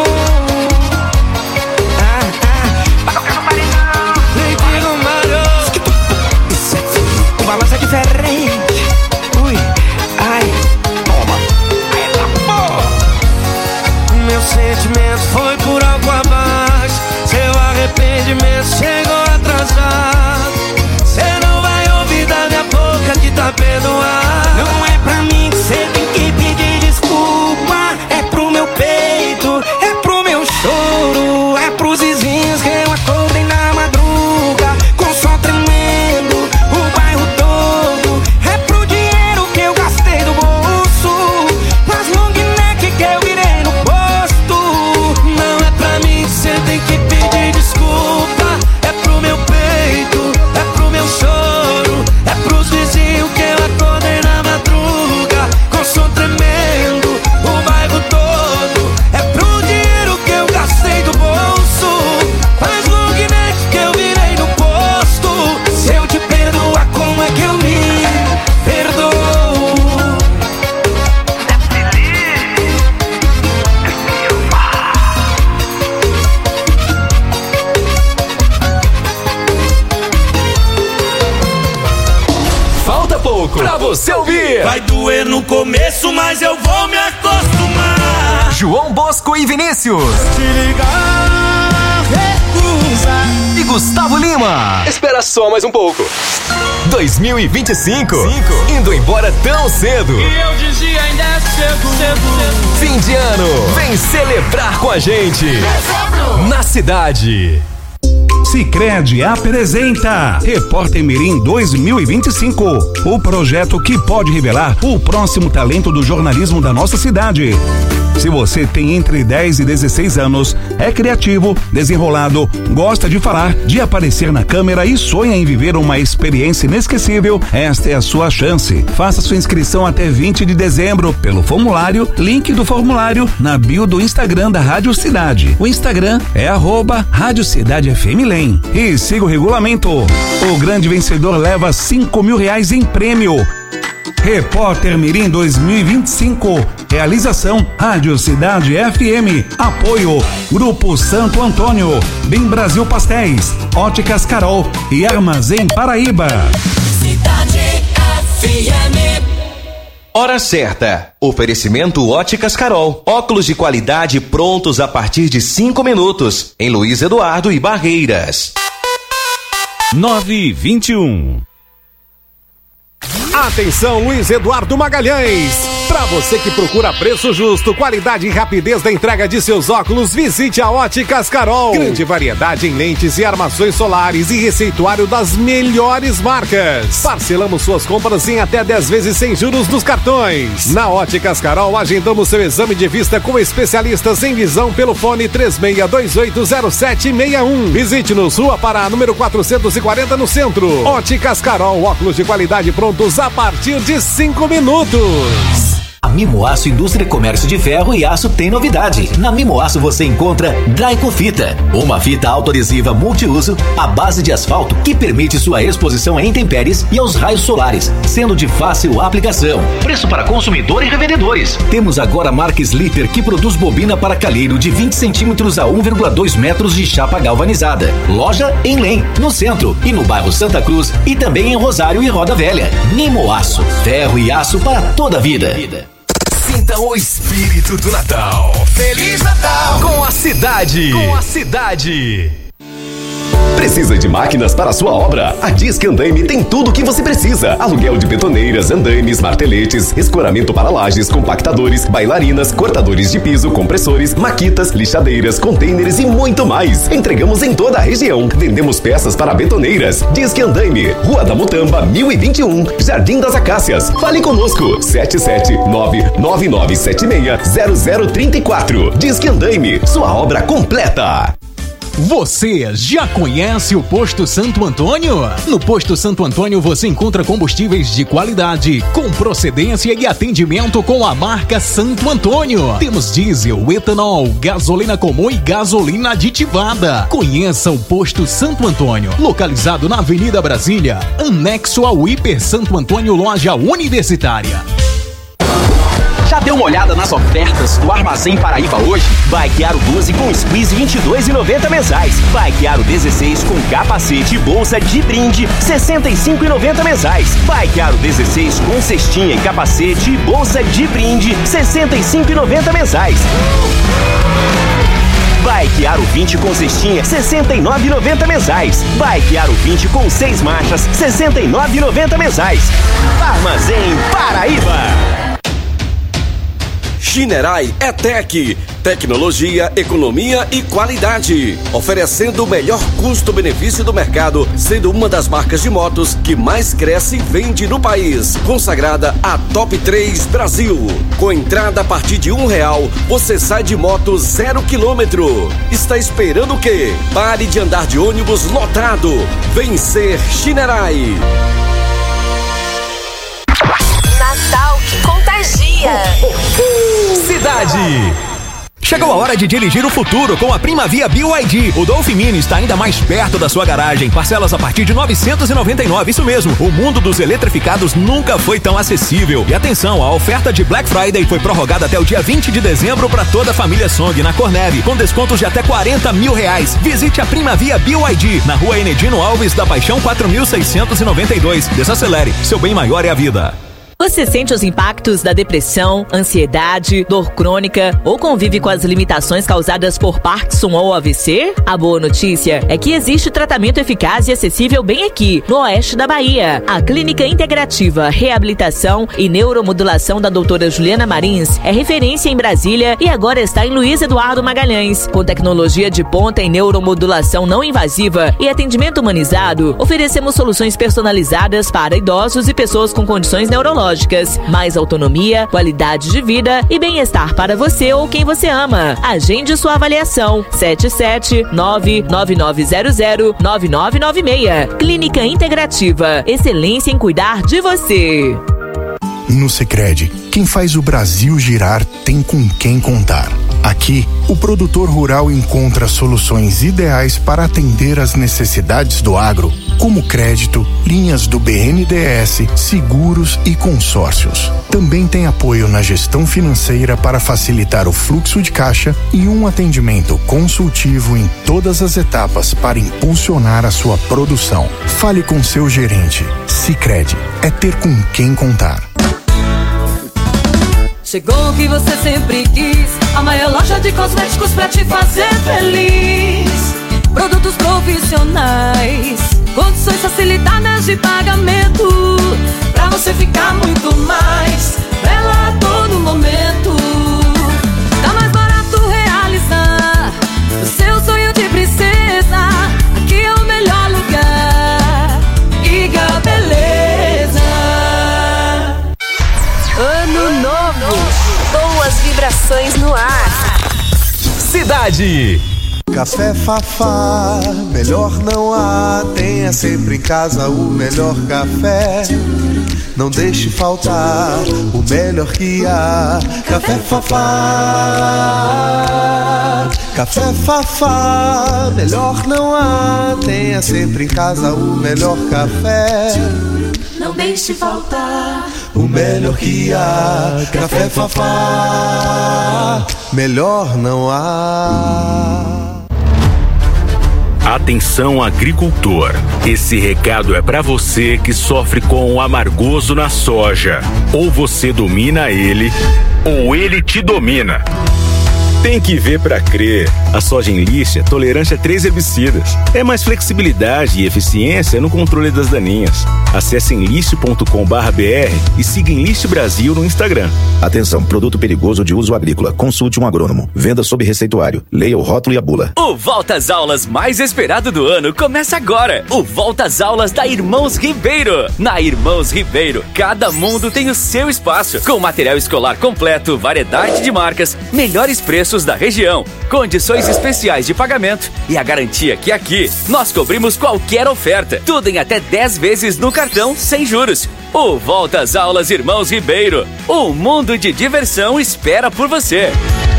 Ah, ah, pra tocar no paredão, nem digo Mário. Isso é frio, o balanço é diferente. Ui, ai, toma, ai, tá bom. Meu sentimento foi por algo abaixo, seu arrependimento chegou atrasado. Cê não vai ouvir da minha boca que tá perdoado. Não é pra mim que cê tem que pedir desculpa, é pro meu peito, é pro meu choro, é pros vizinhos que eu acordei na madruga com som tremendo, o bairro todo, é pro dinheiro que eu gastei do bolso, com as long neck que eu virei no posto. Não é pra mim que cê tem que pedir desculpa, é pro meu peito, é pro meu choro, é pros vizinhos que eu acordei na madruga com som tremendo, o bairro todo, é pro dinheiro que eu gastei do bolso, faz long neck que eu virei no posto. Se eu te perdoar, como é que eu me perdoo? Falta pouco pra você ouvir. Vai doer no começo, mas eu vou me acostumar. João Bosco e Vinícius. Te ligar, uh, Cazuza e Gustavo Lima. Espera só mais um pouco. dois mil e vinte e cinco, indo embora tão cedo. E eu dizia ainda é cedo, cedo, cedo. Fim de ano, vem celebrar com a gente. Dezembro. Na cidade. Sicredi apresenta Repórter Mirim dois mil e vinte e cinco, o projeto que pode revelar o próximo talento do jornalismo da nossa cidade. Se você tem entre dez e dezesseis anos, é criativo, desenrolado, gosta de falar, de aparecer na câmera e sonha em viver uma experiência inesquecível, esta é a sua chance. Faça sua inscrição até vinte de dezembro pelo formulário, link do formulário na bio do Instagram da Rádio Cidade. O Instagram é arroba Rádio Cidade F M Lem. E siga o regulamento. O grande vencedor leva cinco mil reais em prêmio. Repórter Mirim dois mil e vinte e cinco. Realização Rádio Cidade F M. Apoio Grupo Santo Antônio, Bem Brasil Pastéis, Óticas Carol e Armazém Paraíba. Cidade F M. Hora certa. Oferecimento Óticas Carol. Óculos de qualidade prontos a partir de cinco minutos. Em Luiz Eduardo e Barreiras. nove e vinte e um. Atenção, Luiz Eduardo Magalhães. Para você que procura preço justo, qualidade e rapidez da entrega de seus óculos, visite a Óticas Carol. Grande variedade em lentes e armações solares e receituário das melhores marcas. Parcelamos suas compras em até dez vezes sem juros nos cartões. Na Óticas Carol, agendamos seu exame de vista com especialistas em visão pelo fone três seis dois oito zero sete seis um. Visite-nos, Rua Pará, número quatrocentos e quarenta, no centro. Óticas Carol, óculos de qualidade prontos a partir de cinco minutos. A Mimoaço Indústria e Comércio de Ferro e Aço tem novidade. Na Mimoaço você encontra Drycofita, uma fita autoadesiva multiuso à base de asfalto que permite sua exposição a intempéries e aos raios solares, sendo de fácil aplicação. Preço para consumidor e revendedores. Temos agora a marca Sliter, que produz bobina para calheiro de vinte centímetros a um vírgula dois metros de chapa galvanizada. Loja em Lem, no centro e no bairro Santa Cruz, e também em Rosário e Roda Velha. Mimoaço, ferro e aço para toda a vida. Sinta o espírito do Natal. Feliz Natal com a cidade. Com a cidade. Precisa de máquinas para a sua obra? A Disque Andaime tem tudo o que você precisa. Aluguel de betoneiras, andaimes, marteletes, escoramento para lajes, compactadores, bailarinas, cortadores de piso, compressores, maquitas, lixadeiras, contêineres e muito mais. Entregamos em toda a região. Vendemos peças para betoneiras. Disque Andaime, Rua da Mutamba, mil e vinte e um, Jardim das Acácias. Fale conosco, sete sete nove nove nove sete seis zero zero três quatro. Disque Andaime, sua obra completa. Você já conhece o Posto Santo Antônio? No Posto Santo Antônio você encontra combustíveis de qualidade, com procedência e atendimento com a marca Santo Antônio. Temos diesel, etanol, gasolina comum e gasolina aditivada. Conheça o Posto Santo Antônio, localizado na Avenida Brasília, anexo ao Hiper Santo Antônio Loja Universitária. Já deu uma olhada nas ofertas do Armazém Paraíba hoje? Bike Aro doze com squeeze vinte e dois reais e noventa centavos mensais. Bike Aro dezesseis com capacete e bolsa de brinde sessenta e cinco reais e noventa centavos mensais. Bike Aro dezesseis com cestinha e capacete e bolsa de brinde sessenta e cinco reais e noventa centavos mensais. Bike Aro vinte com cestinha, sessenta e nove reais e noventa centavos mensais. Bike Aro vinte com seis marchas, sessenta e nove reais e noventa centavos mensais. Armazém Paraíba. Shinerai é Tech, tecnologia, economia e qualidade, oferecendo o melhor custo-benefício do mercado, sendo uma das marcas de motos que mais cresce e vende no país, consagrada a Top três Brasil. Com entrada a partir de um real, você sai de moto zero quilômetro. Está esperando o quê? Pare de andar de ônibus lotado. Vem ser Shinerai. Natal que contagia. Cidade. Chegou a hora de dirigir o futuro com a Primavia B Y D. O Dolphin Mini está ainda mais perto da sua garagem. Parcelas a partir de novecentos e noventa e nove. Isso mesmo, o mundo dos eletrificados nunca foi tão acessível. E atenção, a oferta de Black Friday foi prorrogada até o dia vinte de dezembro para toda a família Song na Corneve, com descontos de até quarenta mil reais. Visite a Primavia B Y D na Rua Enedino Alves da Paixão quatro mil seiscentos e noventa e dois. Desacelere, seu bem maior é a vida. Você sente os impactos da depressão, ansiedade, dor crônica ou convive com as limitações causadas por Parkinson ou A V C? A boa notícia é que existe tratamento eficaz e acessível bem aqui, no oeste da Bahia. A Clínica Integrativa Reabilitação e Neuromodulação da doutora Juliana Marins é referência em Brasília e agora está em Luiz Eduardo Magalhães. Com tecnologia de ponta em neuromodulação não invasiva e atendimento humanizado, oferecemos soluções personalizadas para idosos e pessoas com condições neurológicas. Mais autonomia, qualidade de vida e bem-estar para você ou quem você ama. Agende sua avaliação. sete sete nove nove nove zero zero nove nove nove seis. Clínica Integrativa. Excelência em cuidar de você. No Sicredi, quem faz o Brasil girar tem com quem contar. Aqui, o produtor rural encontra soluções ideais para atender às necessidades do agro, como crédito, linhas do B N D E S, seguros e consórcios. Também tem apoio na gestão financeira para facilitar o fluxo de caixa e um atendimento consultivo em todas as etapas para impulsionar a sua produção. Fale com seu gerente. Sicredi é ter com quem contar. Chegou o que você sempre quis, a maior loja de cosméticos pra te fazer feliz. Produtos profissionais, condições facilitadas de pagamento, pra você ficar muito mais bela a todo momento. Tá mais barato realizar o seu sonho de princesa. Aqui é o melhor lugar, Iga Beleza. Ano novo, boas vibrações no ar. Cidade. Café Fafá, melhor não há. Tenha sempre em casa o melhor café. Não deixe faltar o melhor que há. Café Fafá, Café Fafá, melhor não há. Tenha sempre em casa o melhor café. Não deixe faltar o melhor que há. Café Fafá, melhor não há. Atenção, agricultor. Esse recado é para você que sofre com o amargoso na soja. Ou você domina ele, ou ele te domina. Tem que ver pra crer. A soja Enlist é tolerante a três herbicidas. É mais flexibilidade e eficiência no controle das daninhas. Acesse enlist ponto com barra b r e siga Enlist Brasil no Instagram. Atenção, produto perigoso de uso agrícola. Consulte um agrônomo. Venda sob receituário. Leia o rótulo e a bula. O Volta às Aulas mais esperado do ano começa agora. O Volta às Aulas da Irmãos Ribeiro. Na Irmãos Ribeiro, cada mundo tem o seu espaço. Com material escolar completo, variedade de marcas, melhores preços da região, condições especiais de pagamento e a garantia que aqui nós cobrimos qualquer oferta. Tudo em até dez vezes no cartão sem juros. O Volta às Aulas Irmãos Ribeiro. O mundo de diversão espera por você.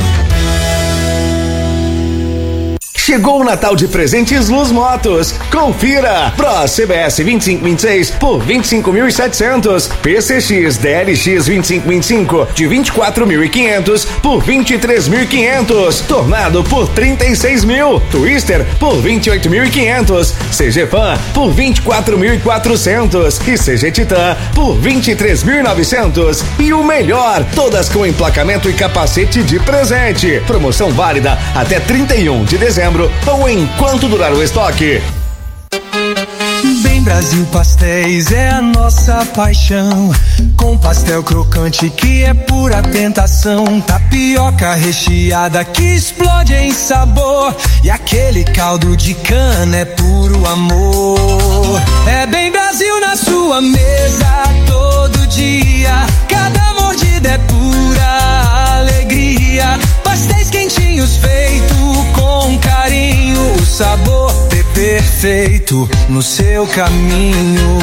Chegou o Natal de presentes Luz Motos. Confira! Pro C B S vinte e cinco vinte e seis por vinte e cinco mil e setecentos. P C X D L X vinte e cinco vinte e cinco de vinte e quatro mil e quinhentos por vinte e três mil e quinhentos. Tornado por trinta e seis mil. Twister por vinte e oito mil e quinhentos. C G Fan por vinte e quatro mil e quatrocentos. E C G Titan por vinte e três mil e novecentos. E o melhor, todas com emplacamento e capacete de presente. Promoção válida até trinta e um de dezembro ou enquanto durar o estoque. Bem Brasil Pastéis é a nossa paixão. Com pastel crocante que é pura tentação. Tapioca recheada que explode em sabor. E aquele caldo de cana é puro amor. É Bem Brasil na sua mesa todo dia. Cada mordida é pura alegria. Pastéis quentinhos feito com carinho. O sabor é perfeito no seu caminho.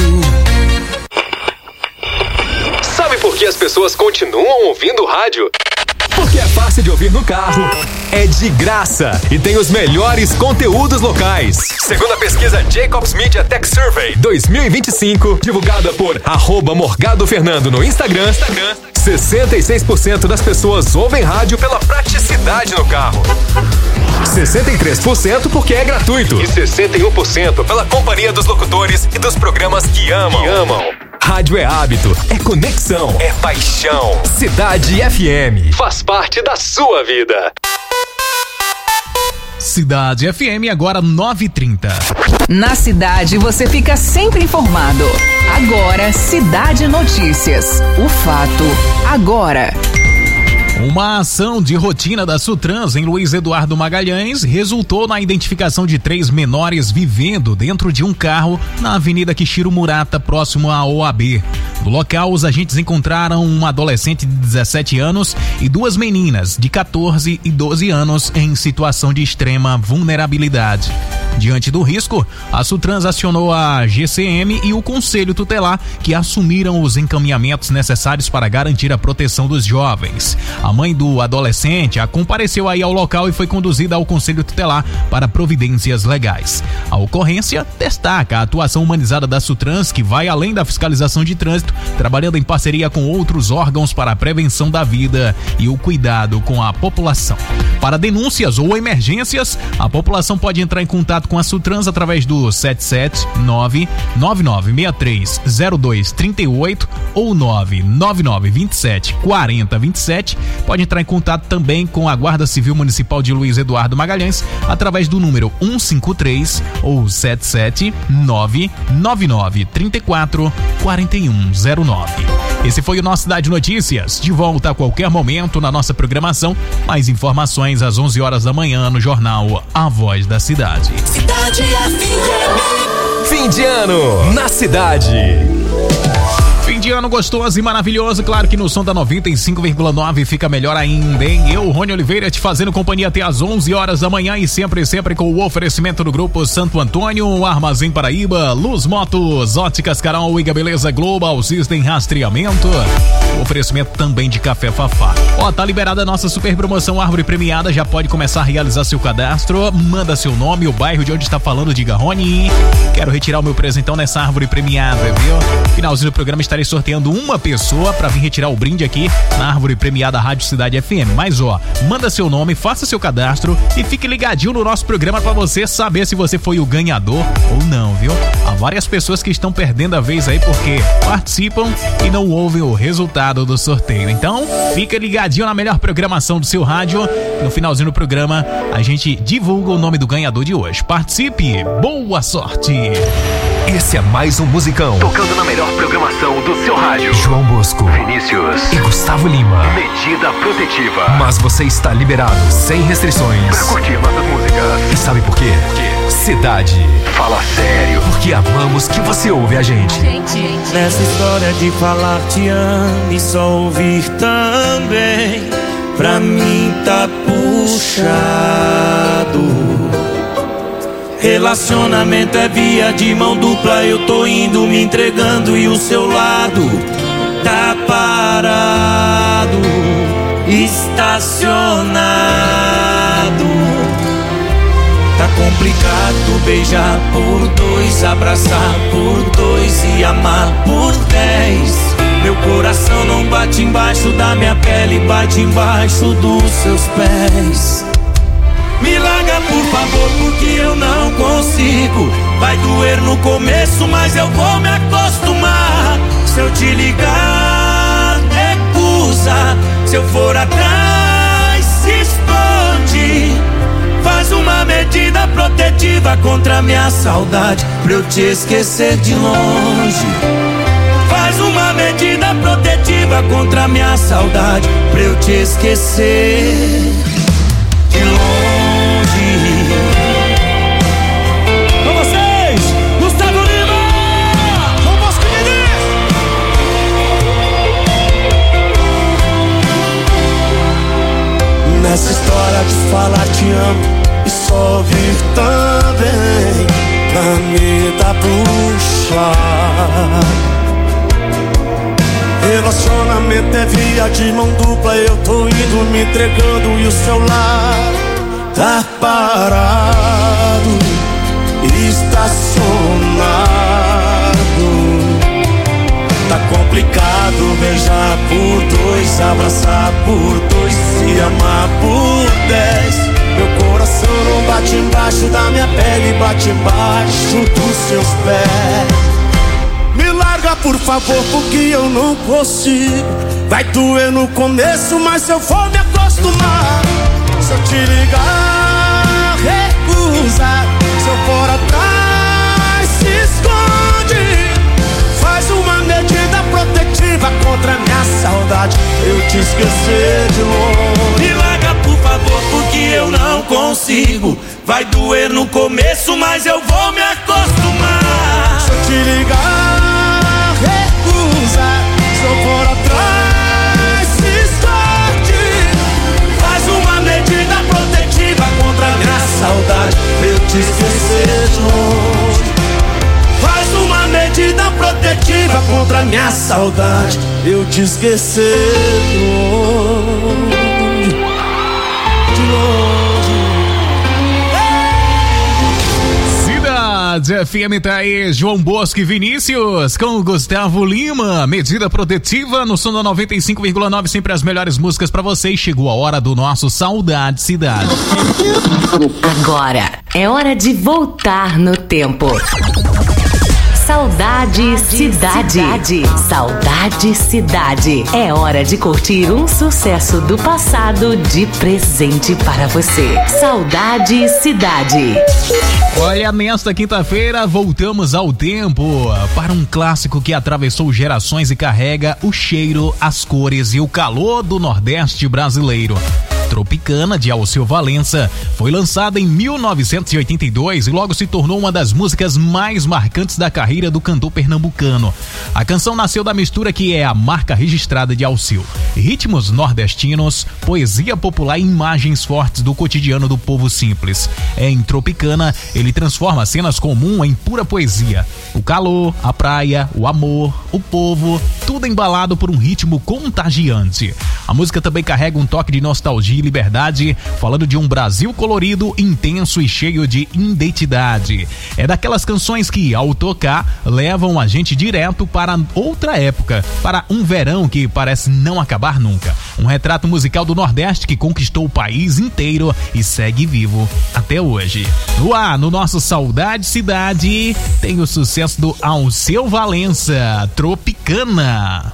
Sabe por que as pessoas continuam ouvindo rádio? Porque é fácil de ouvir no carro, é de graça e tem os melhores conteúdos locais. Segundo a pesquisa Jacobs Media Tech Survey dois mil e vinte e cinco, divulgada por arroba Morgado Fernando no Instagram, Instagram, sessenta e seis por cento das pessoas ouvem rádio pela praticidade no carro. sessenta e três por cento porque é gratuito. E sessenta e um por cento pela companhia dos locutores e dos programas que amam. Que amam. Rádio é hábito, é conexão, é paixão. Cidade F M faz parte da sua vida. Cidade F M, agora nove e trinta. Na cidade você fica sempre informado. Agora, Cidade Notícias. O fato agora. Uma ação de rotina da Sutrans em Luiz Eduardo Magalhães resultou na identificação de três menores vivendo dentro de um carro na Avenida Kishiro Murata, próximo à O A B. No local, os agentes encontraram um adolescente de dezessete anos e duas meninas de quatorze e doze anos em situação de extrema vulnerabilidade. Diante do risco, a Sutrans acionou a G C M e o Conselho Tutelar, que assumiram os encaminhamentos necessários para garantir a proteção dos jovens. A mãe do adolescente a compareceu aí ao local e foi conduzida ao Conselho Tutelar para providências legais. A ocorrência destaca a atuação humanizada da Sutrans, que vai além da fiscalização de trânsito, trabalhando em parceria com outros órgãos para a prevenção da vida e o cuidado com a população. Para denúncias ou emergências, a população pode entrar em contato com a Sutrans através do sete sete nove nove nove seis três zero dois três oito ou nove nove nove dois sete quatro zero dois sete. Pode entrar em contato também com a Guarda Civil Municipal de Luiz Eduardo Magalhães através do número um cinco três ou sete sete nove nove nove três quatro quatro um zero nove. Esse foi o nosso Cidade Notícias. De volta a qualquer momento na nossa programação. Mais informações às onze horas da manhã no jornal A Voz da Cidade. Cidade F M. Fim de ano na cidade. Fim de ano gostoso e maravilhoso, claro que no som da noventa e cinco vírgula nove fica melhor ainda, hein? Eu, Rony Oliveira, te fazendo companhia até às onze horas da manhã e sempre, sempre com o oferecimento do Grupo Santo Antônio, Armazém Paraíba, Luz Motos, Óticas Carol, Iga Beleza Global System Rastreamento, o oferecimento também de Café Fafá. Ó, tá liberada a nossa super promoção Árvore Premiada, já pode começar a realizar seu cadastro, manda seu nome, o bairro de onde está falando, diga Rony, quero retirar o meu presentão nessa Árvore Premiada, viu? Finalzinho do programa estarei sorteando uma pessoa para vir retirar o brinde aqui na Árvore Premiada Rádio Cidade F M. Mas ó, manda seu nome, faça seu cadastro e fique ligadinho no nosso programa para você saber se você foi o ganhador ou não, viu? Há várias pessoas que estão perdendo a vez aí porque participam e não ouvem o resultado do sorteio. Então, fica ligadinho na melhor programação do seu rádio. No finalzinho do programa, a gente divulga o nome do ganhador de hoje. Participe, boa sorte! Esse é mais um musicão. Tocando na melhor programação do seu rádio. João Bosco, Vinícius e Gustavo Lima. Medida protetiva. Mas você está liberado, sem restrições. Pra curtir nossas músicas. E sabe por quê? Que? Cidade. Fala sério. Porque amamos que você ouve a gente. gente. Nessa história de falar te amo e só ouvir também, pra mim tá puxado. Relacionamento é via de mão dupla, eu tô indo me entregando e o seu lado tá parado, estacionado. Tá complicado beijar por dois, abraçar por dois e amar por dez. Meu coração não bate embaixo da minha pele, bate embaixo dos seus pés. Me larga por favor, porque eu não consigo. Vai doer no começo, mas eu vou me acostumar. Se eu te ligar, recusa. Se eu for atrás, se esconde. Faz uma medida protetiva contra a minha saudade, pra eu te esquecer de longe. Faz uma medida protetiva contra a minha saudade, pra eu te esquecer de longe. Com vocês, Gustavo Lima, João Bosco Diniz. Nessa história de falar te amo e só ouvir também, pra mim tá puxado. Relacionamento é via de mão dupla, eu tô indo me entregando e o seu lar tá parado, estacionado. Tá complicado beijar por dois, abraçar por dois e amar por dez. Meu coração não bate embaixo da minha pele, bate embaixo dos seus pés. Me larga por favor, porque eu não consigo. Vai doer no começo, mas eu vou me acostumar. Se eu te ligar, recusa. Se eu for atrás, se esconde. Faz uma medida protetiva contra a minha saudade. Eu te esquecer de longe. Me larga, por favor, porque eu não consigo. Vai doer no começo, mas eu vou me acostumar. Se eu te ligar, recusa. Se eu for atrás, se esconde. Faz uma medida protetiva contra a minha saudade. Eu te esquecer de longe. Faz uma medida protetiva contra a minha saudade. Eu te esquecer de longe. De longe. F M tá aí, João Bosco e Vinícius com o Gustavo Lima. Medida protetiva no som da noventa e cinco vírgula nove, sempre as melhores músicas pra vocês. Chegou a hora do nosso Saudade Cidade. Agora é hora de voltar no tempo. Saudade Cidade. Cidade. Saudade Cidade. É hora de curtir um sucesso do passado de presente para você. Saudade Cidade. Olha, nesta quinta-feira voltamos ao tempo para um clássico que atravessou gerações e carrega o cheiro, as cores e o calor do Nordeste brasileiro. Tropicana, de Alceu Valença, foi lançada em mil novecentos e oitenta e dois e logo se tornou uma das músicas mais marcantes da carreira do cantor pernambucano. A canção nasceu da mistura que é a marca registrada de Alceu: ritmos nordestinos, poesia popular e imagens fortes do cotidiano do povo simples. Em Tropicana, ele transforma cenas comuns em pura poesia. O calor, a praia, o amor, o povo, tudo embalado por um ritmo contagiante. A música também carrega um toque de nostalgia e liberdade, falando de um Brasil colorido, intenso e cheio de identidade. É daquelas canções que, ao tocar, levam a gente direto para outra época, para um verão que parece não acabar nunca. Um retrato musical do Nordeste que conquistou o país inteiro e segue vivo até hoje. No ar, no nosso Saudade Cidade, tem o sucesso do Alceu Valença, Tropicana.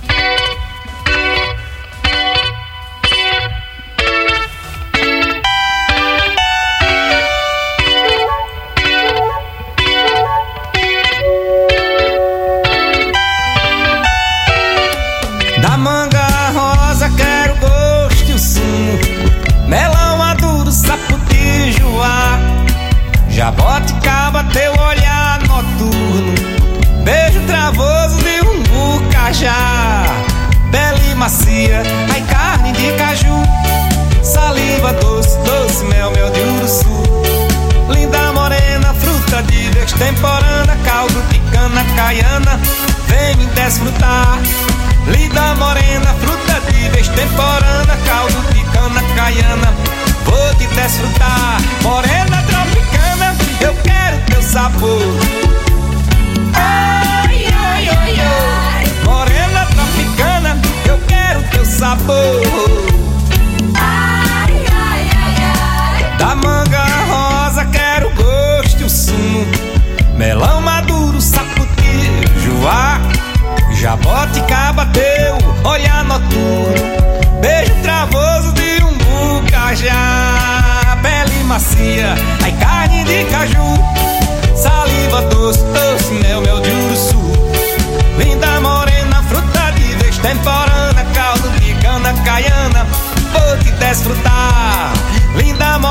Da manga rosa quero gosto e o sumo, melão maduro, sapoti, joá, jaboticaba, teu olhar noturno, beijo travoso de um bucajá, pele macia, ai carne de caju, saliva doce, doce mel, mel de uruçu, linda morena, fruta de destemporânea, caldo de cana caiana, vem me desfrutar. Linda morena, fruta de destemporânea, caldo de cana caiana, vou te desfrutar. Morena tropicana, eu quero teu sabor. Ai, ai, ai, ai. Morena tropicana, eu quero teu sabor. Ai, ai, ai, ai. Da manga rosa quero gosto e o sumo, melão maduro, sapoti, joá, jaboticaba, teu olhar noturno, beijo travoso de um bucajá, pele macia, ai carne de caju, saliva doce, doce mel, mel de uruçu, linda morena, fruta de destemporânea, caldo de cana caiana, vou te desfrutar. Linda